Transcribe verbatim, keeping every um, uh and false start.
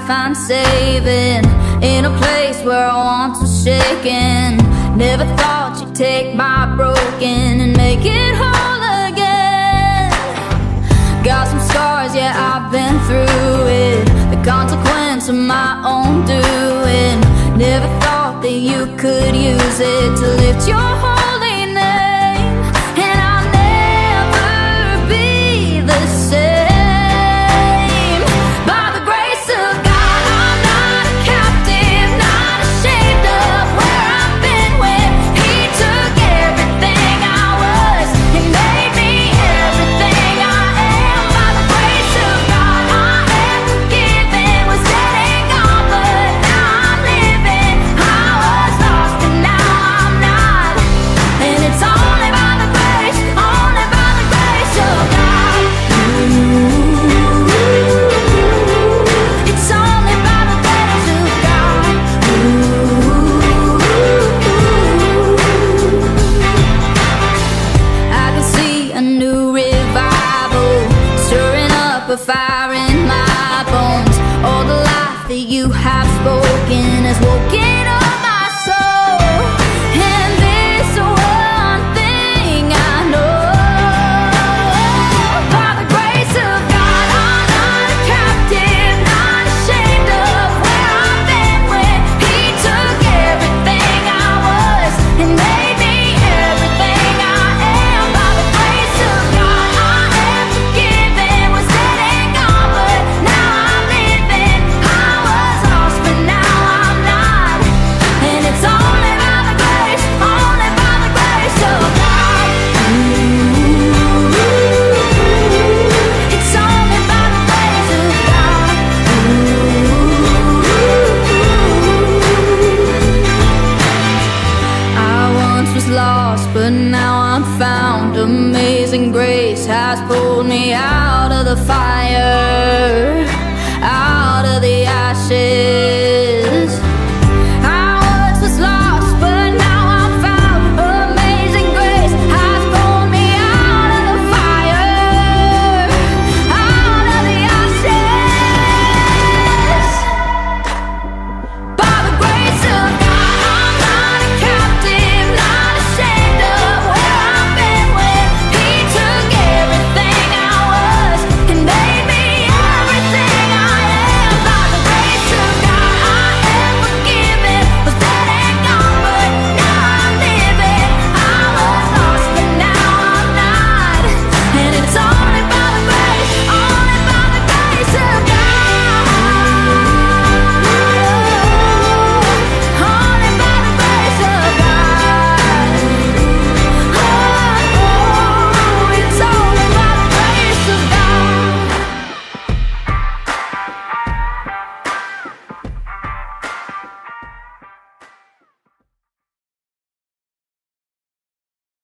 find saving in a place where I once was shaking. Never thought you'd take my broken and make it whole again. Got some scars, yeah, I've been through it, the consequence of my own doing. Never thought that you could use it to lift your holy name. And I'll never be the same. By the grace of God, I'm not a captive, not ashamed of where I've been when He took everything I was and made me everything I am. By the grace of God, I am forgiven, was dead and gone, but now I'm living. I was lost and now I'm not, and it's only by the grace, only by the grace of God. Ooh, it's only by the grace of God. Ooh, I can see a new revival stirring up a fire in my bones. All the life that you have spoken has woken